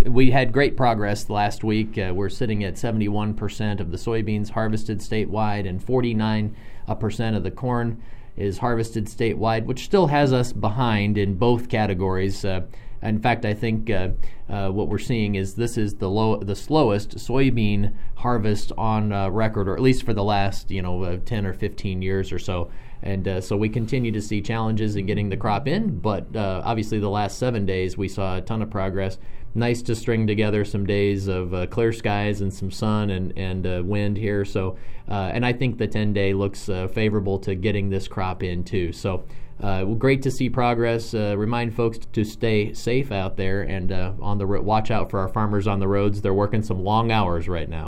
we had great progress last week. We're sitting at 71% of the soybeans harvested statewide, and 49% of the corn is harvested statewide, which still has us behind in both categories. In fact, I think what we're seeing is this is the slowest soybean harvest on record, or at least for the last 10 or 15 years or so. And so we continue to see challenges in getting the crop in, but obviously the last 7 days we saw a ton of progress. Nice to string together some days of clear skies and some sun and wind here. So, and I think the 10-day looks favorable to getting this crop in too. So great to see progress. Remind folks to stay safe out there and watch out for our farmers on the roads. They're working some long hours right now.